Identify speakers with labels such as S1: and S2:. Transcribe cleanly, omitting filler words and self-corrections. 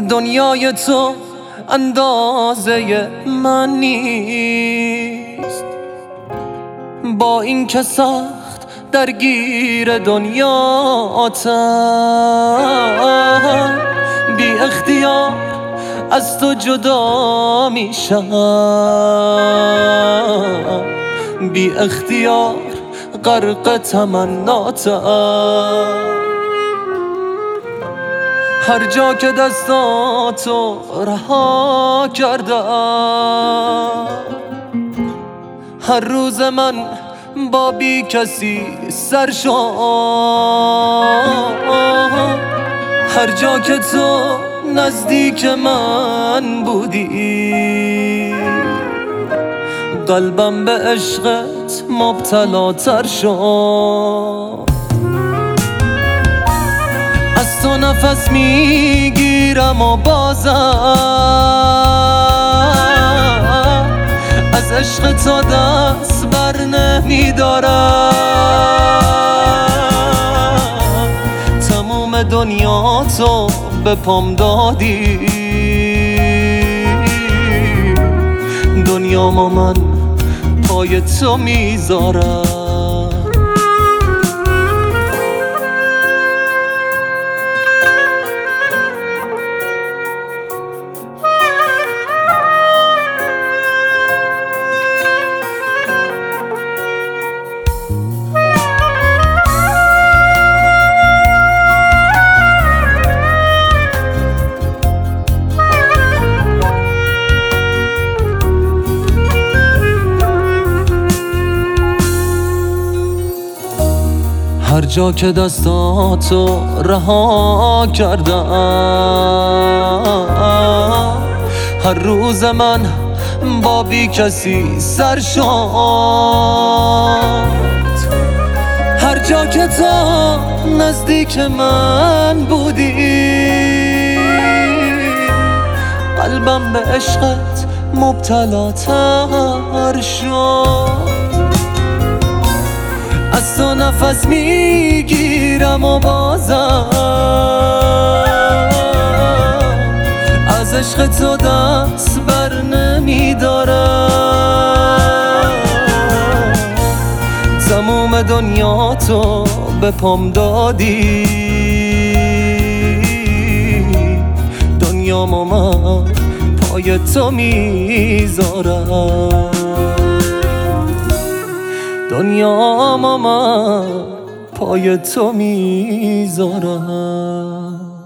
S1: دنیای تو اندازه من نیست، با این که سخت درگیر دنیاتم، بی اختیار از تو جدا میشم، بی اختیار غرق تمناتم. هر جا که دستاتو رها کردم، هر روز من با بی کسی سر شد. هر جا که تو نزدیک من بودی، قلبم به عشقت مبتلاتر شد. از تو نفس میگیرم و بازم از عشق تو دست بر نمیدارم. تموم دنیا تو به پام دادی، دنیا ما من پای تو میذارم. هر جا که دستاتو رها کردم، هر روز من با بی کسی سر شد. هر جا که تو نزدیک من بودی، قلبم به عشقت مبتلاتر شد. از تو نفس میگیرم و بازم از عشق تو دست بر نمیدارم. تموم دنیا تو به پام دادی، دنیا ما من پای تو میذارم. دنیا ما من پای تو میذارم.